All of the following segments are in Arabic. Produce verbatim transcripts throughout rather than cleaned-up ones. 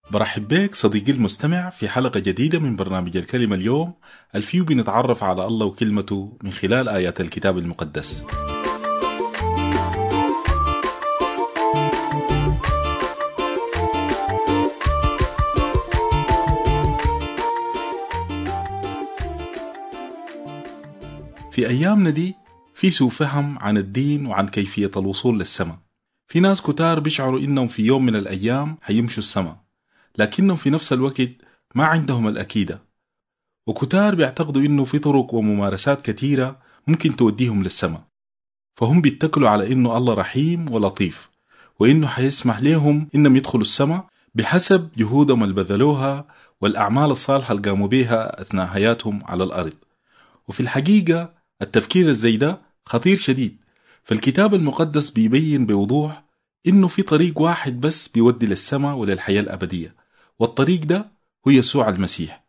برحب بك صديقي المستمع في حلقة جديدة من برنامج الكلمة اليوم الفيو بنتعرف على الله وكلمته من خلال آيات الكتاب المقدس. في أيامنا دي في سوء فهم عن الدين وعن كيفية الوصول للسماء. في ناس كتار بيشعروا إنهم في يوم من الأيام هيمشوا السماء، لكنهم في نفس الوقت ما عندهم الأكيدة، وكتار بيعتقدوا إنه في طرق وممارسات كتيرة ممكن توديهم للسماء، فهم بيتكلوا على إنه الله رحيم ولطيف وإنه حيسمح لهم إنهم يدخلوا السماء بحسب جهودهم اللي بذلوها والأعمال الصالحة اللي قاموا بيها أثناء حياتهم على الأرض. وفي الحقيقة التفكير الزي ده خطير شديد، فالكتاب المقدس بيبين بوضوح إنه في طريق واحد بس بيودي للسماء وللحياة الأبدية، والطريق ده هو يسوع المسيح.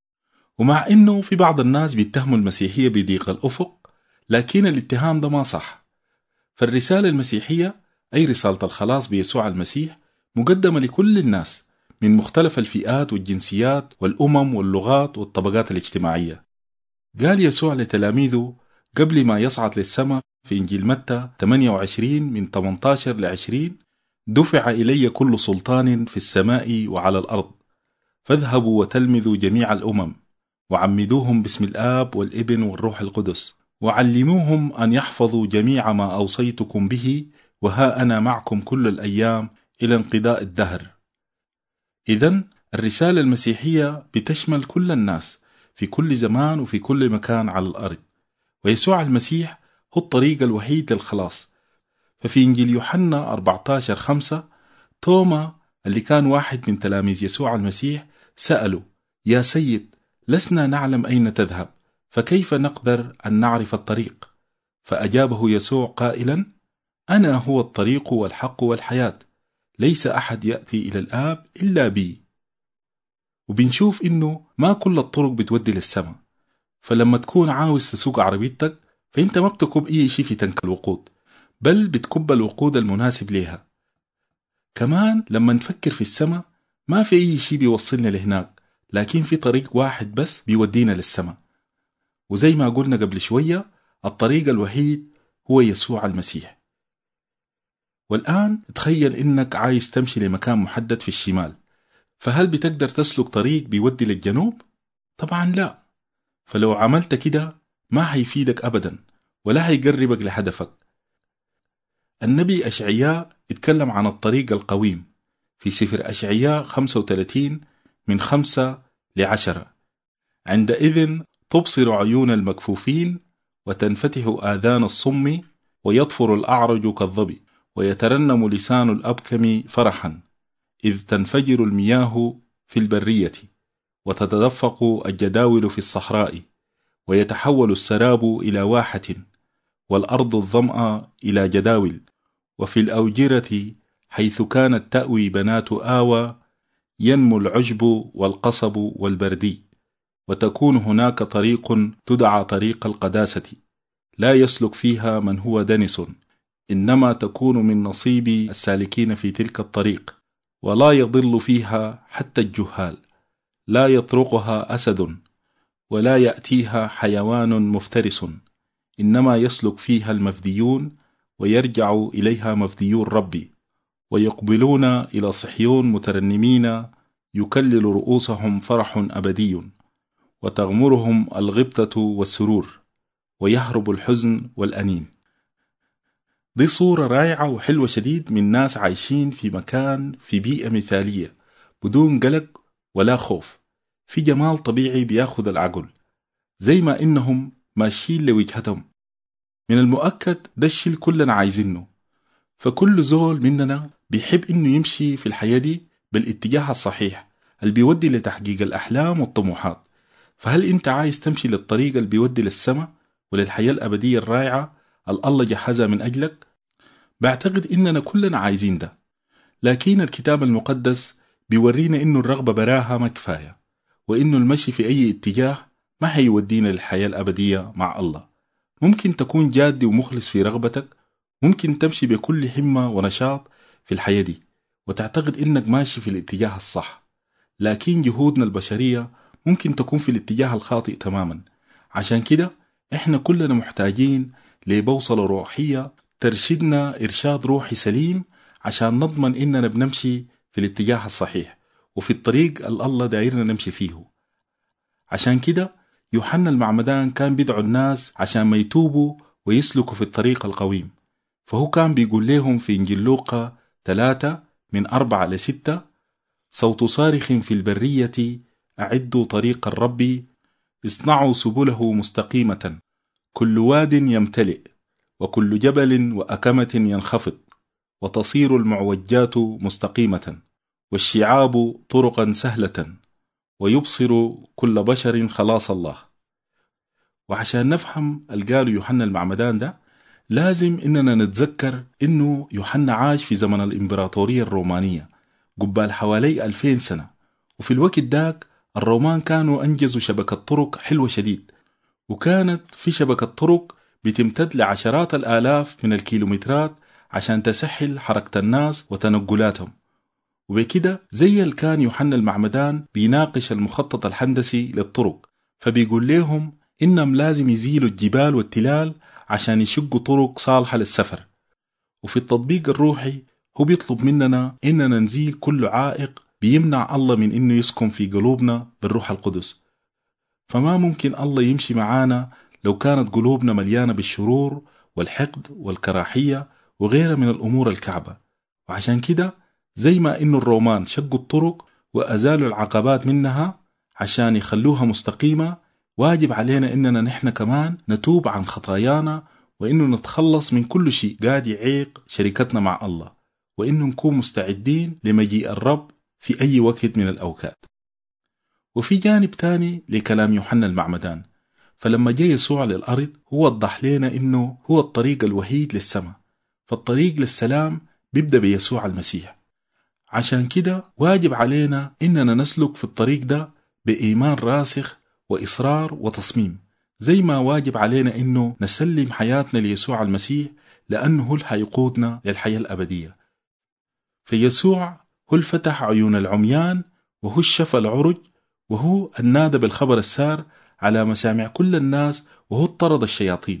ومع إنه في بعض الناس بيتهموا المسيحية بضيق الأفق، لكن الاتهام ده ما صح. فالرسالة المسيحية أي رسالة الخلاص بيسوع المسيح مقدمة لكل الناس من مختلف الفئات والجنسيات والأمم واللغات والطبقات الاجتماعية. قال يسوع لتلاميذه قبل ما يصعد للسماء في إنجيل متى ثمانية وعشرين من ثمانية عشر ل عشرين: دفع إلي كل سلطان في السماء وعلى الأرض، فاذهبوا وتلمذوا جميع الأمم وعمدوهم باسم الآب والابن والروح القدس، وعلموهم أن يحفظوا جميع ما أوصيتكم به، وها أنا معكم كل الأيام إلى انقضاء الدهر. إذن الرسالة المسيحية بتشمل كل الناس في كل زمان وفي كل مكان على الأرض، ويسوع المسيح هو الطريق الوحيد للخلاص. ففي إنجيل يوحنا أربعة عشر خمسة توما اللي كان واحد من تلاميذ يسوع المسيح سأله: يا سيد، لسنا نعلم أين تذهب، فكيف نقدر أن نعرف الطريق؟ فأجابه يسوع قائلا: أنا هو الطريق والحق والحياة، ليس أحد يأتي إلى الآب إلا بي. وبنشوف إنه ما كل الطرق بتودي للسماء، فلما تكون عاوز تسوق عربيتك فإنت ما بتكب أي شيء في تنك الوقود، بل بتكب الوقود المناسب ليها. كمان لما نفكر في السماء ما في أي شيء بيوصلنا لهناك، لكن في طريق واحد بس بيودينا للسماء، وزي ما قلنا قبل شوية الطريق الوحيد هو يسوع المسيح. والآن تخيل إنك عايز تمشي لمكان محدد في الشمال، فهل بتقدر تسلك طريق بيودي للجنوب؟ طبعا لا. فلو عملت كده ما هيفيدك أبدا ولا هيقربك لهدفك. النبي أشعياء اتكلم عن الطريق القويم في سفر أشعياء خمسة وثلاثين من خمسة لعشرة: عندئذ تبصر عيون المكفوفين وتنفتح آذان الصم ويطفر الأعرج كالظبي ويترنم لسان الأبكم فرحا، إذ تنفجر المياه في البرية وتتدفق الجداول في الصحراء، ويتحول السراب إلى واحة والأرض الظمأ إلى جداول، وفي الأوجرة حيث كانت تأوي بنات آوى ينمو العشب والقصب والبردي، وتكون هناك طريق تدعى طريق القداسة، لا يسلك فيها من هو دنس، إنما تكون من نصيب السالكين في تلك الطريق، ولا يضل فيها حتى الجهال، لا يطرقها أسد ولا يأتيها حيوان مفترس، إنما يسلك فيها المفديون ويرجع إليها مفديو الرب، ويقبلون إلى صحيون مترنمين، يكلل رؤوسهم فرح أبدي، وتغمرهم الغبطة والسرور، ويهرب الحزن والأنين. دي صورة رائعة وحلوة شديد من ناس عايشين في مكان في بيئة مثالية بدون قلق ولا خوف، في جمال طبيعي بياخد العقل، زي ما إنهم ماشيين لوجهتهم. من المؤكد ده الشيء كلنا عايزينه، فكل زول مننا بيحب إنه يمشي في الحياة دي بالاتجاه الصحيح اللي بيودي لتحقيق الأحلام والطموحات. فهل أنت عايز تمشي للطريق اللي بيودي للسماء وللحياة الأبدية الرائعة اللي الله جهزها من أجلك؟ بعتقد إننا كلنا عايزين ده، لكن الكتاب المقدس بيورينا إنه الرغبة براها ما كفاية، وإنه المشي في أي اتجاه ما هيودينا للحياة الأبدية مع الله. ممكن تكون جادي ومخلص في رغبتك، ممكن تمشي بكل همة ونشاط في الحياة دي وتعتقد إنك ماشي في الاتجاه الصح، لكن جهودنا البشرية ممكن تكون في الاتجاه الخاطئ تماما. عشان كده احنا كلنا محتاجين لبوصلة روحية ترشدنا إرشاد روحي سليم عشان نضمن إننا بنمشي في الاتجاه الصحيح وفي الطريق اللي الله دايرنا نمشي فيه. عشان كده يوحنا المعمدان كان بيدعو الناس عشان ما يتوبوا ويسلكوا في الطريق القويم، فهو كان بيقول لهم في إنجيل لوقا ثلاثة من أربعة لستة: صوت صارخ في البرية أعدوا طريق الرب، اصنعوا سبله مستقيمة، كل واد يمتلئ وكل جبل وأكمة ينخفض، وتصير المعوجات مستقيمة والشعاب طرقا سهلة، ويبصر كل بشر خلاص الله. وعشان نفهم القال يوحنا المعمدان ده لازم إننا نتذكر إنه يوحنا عاش في زمن الإمبراطورية الرومانية قبال حوالي ألفين سنة، وفي الوقت داك الرومان كانوا أنجزوا شبكة طرق حلوة شديد، وكانت في شبكة طرق بتمتد لعشرات الآلاف من الكيلومترات عشان تسهل حركة الناس وتنقلاتهم. وبكده زي اللي كان يوحنا المعمدان بيناقش المخطط الهندسي للطرق، فبيقول لهم إنهم لازم يزيلوا الجبال والتلال عشان يشقوا طرق صالحة للسفر. وفي التطبيق الروحي هو بيطلب مننا إننا نزيل كل عائق بيمنع الله من إنه يسكن في قلوبنا بالروح القدس. فما ممكن الله يمشي معانا لو كانت قلوبنا مليانة بالشرور والحقد والكراهية وغيرها من الأمور الكعبة. وعشان كده زي ما إنه الرومان شقوا الطرق وأزالوا العقبات منها عشان يخلوها مستقيمة، واجب علينا إننا نحن كمان نتوب عن خطايانا، وإنه نتخلص من كل شيء قاعد يعيق شركتنا مع الله، وإنه نكون مستعدين لمجيء الرب في أي وقت من الأوقات. وفي جانب تاني لكلام يوحنا المعمدان، فلما جاء يسوع للأرض هو وضح لنا إنه هو الطريق الوحيد للسماء، فالطريق للسلام بيبدأ بيسوع المسيح. عشان كده واجب علينا إننا نسلك في الطريق ده بإيمان راسخ وإصرار وتصميم، زي ما واجب علينا إنه نسلم حياتنا ليسوع المسيح، لأنه هو اللي هيقودنا للحياة الأبدية. فيسوع هو الفتح عيون العميان، وهو الشفى العرج، وهو النادى بالخبر السار على مسامع كل الناس، وهو الطرد الشياطين.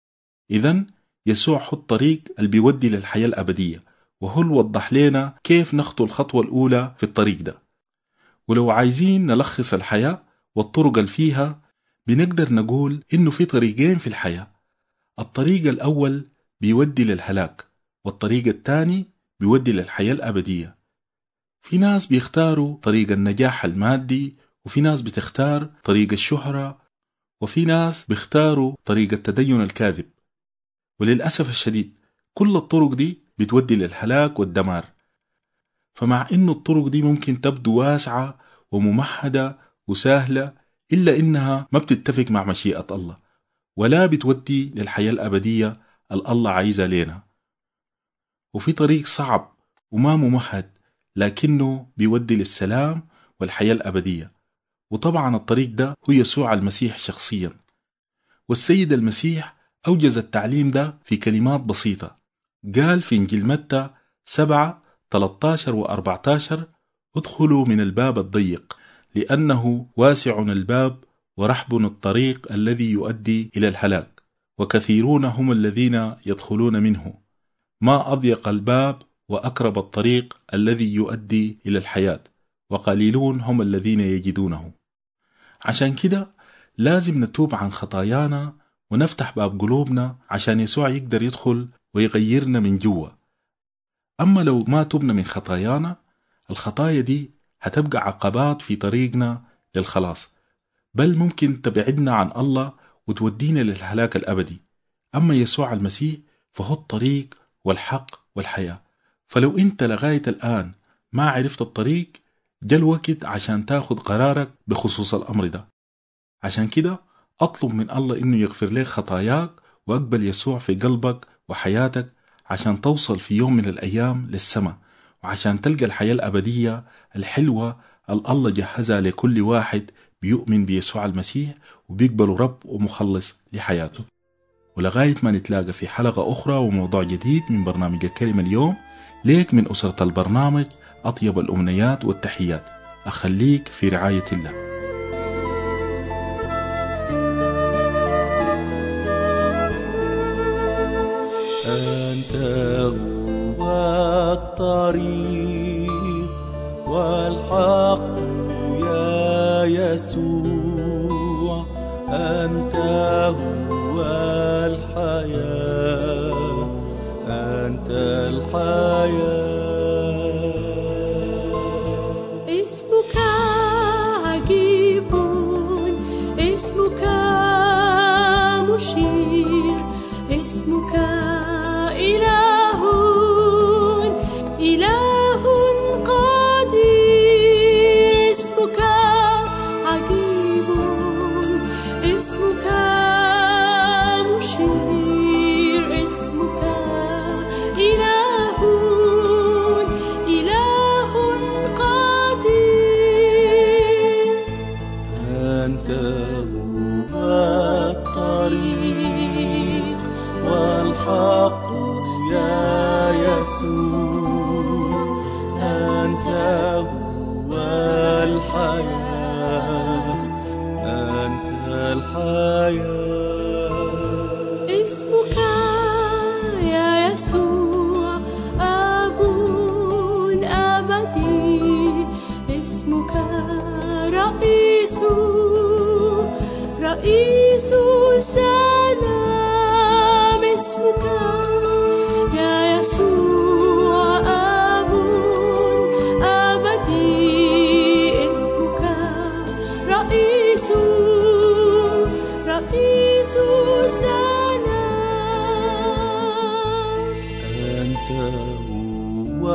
إذن يسوع هو الطريق اللي بيودي للحياة الأبدية، وهو اللي وضح لنا كيف نخطو الخطوة الأولى في الطريق ده. ولو عايزين نلخص الحياة والطرق اللي فيها، بنقدر نقول إنه في طريقين في الحياة. الطريق الأول بيودي للهلاك، والطريق الثاني بيودي للحياة الأبدية. في ناس بيختاروا طريق النجاح المادي، وفي ناس بتختار طريق الشهرة، وفي ناس بيختاروا طريق التدين الكاذب. وللأسف الشديد كل الطرق دي بتودي للهلاك والدمار. فمع إنه الطرق دي ممكن تبدو واسعة وممهدة وسهلة، إلا إنها ما بتتفق مع مشيئة الله، ولا بتودي للحياة الأبدية اللي الله عايزها لنا. وفي طريق صعب وما ممهد، لكنه بيودي للسلام والحياة الأبدية، وطبعا الطريق ده هو يسوع المسيح شخصيا. والسيد المسيح أوجز التعليم ده في كلمات بسيطة، قال في إنجيل متى سبعة ثلاثة عشر وأربعة عشر: ادخلوا من الباب الضيق، لأنه واسع الباب ورحب الطريق الذي يؤدي إلى الهلاك، وكثيرون هم الذين يدخلون منه. ما أضيق الباب وأقرب الطريق الذي يؤدي إلى الحياة، وقليلون هم الذين يجدونه. عشان كده لازم نتوب عن خطايانا ونفتح باب قلوبنا عشان يسوع يقدر يدخل ويغيرنا من جوا. أما لو ما تبنا من خطايانا، الخطايا دي هتبقى عقبات في طريقنا للخلاص، بل ممكن تبعدنا عن الله وتودينا للهلاك الأبدي. أما يسوع المسيح فهو الطريق والحق والحياة. فلو أنت لغاية الآن ما عرفت الطريق، جاء الوقت عشان تاخد قرارك بخصوص الأمر ده. عشان كده أطلب من الله إنه يغفر لك خطاياك، وأقبل يسوع في قلبك وحياتك عشان توصل في يوم من الأيام للسماء، وعشان تلقى الحياة الأبدية الحلوة اللي الله جهزها لكل واحد بيؤمن بيسوع المسيح وبيقبل رب ومخلص لحياته. ولغاية ما نتلاقى في حلقة أخرى وموضوع جديد من برنامج الكلمة اليوم، ليك من أسرة البرنامج أطيب الأمنيات والتحيات. أخليك في رعاية الله. أنت هو الطريق والحق يا يسوع، أنت هو الحياة، أنت الحياة. اسمك عجيب، اسمك مشير، اسمك إله إله قدير. اسمك عجيب، اسمك مشير، اسمك إله إله قدير. أنت هو الطريق والحق يا يسوع، أنت هو الحياة، أنت الحياة. اسمك يا يسوع أب أبدي، اسمك رئيس رئيس السلام. اسمك يا يسوع أب أبدي، اسمك رئيس رئيس السلام. أنت هو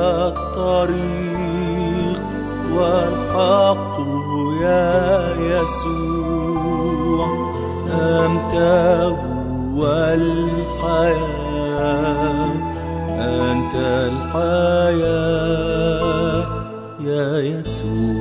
الطريق والحق يا يسوع، أنت هو الحياة، أنت الحياة يا يسوع.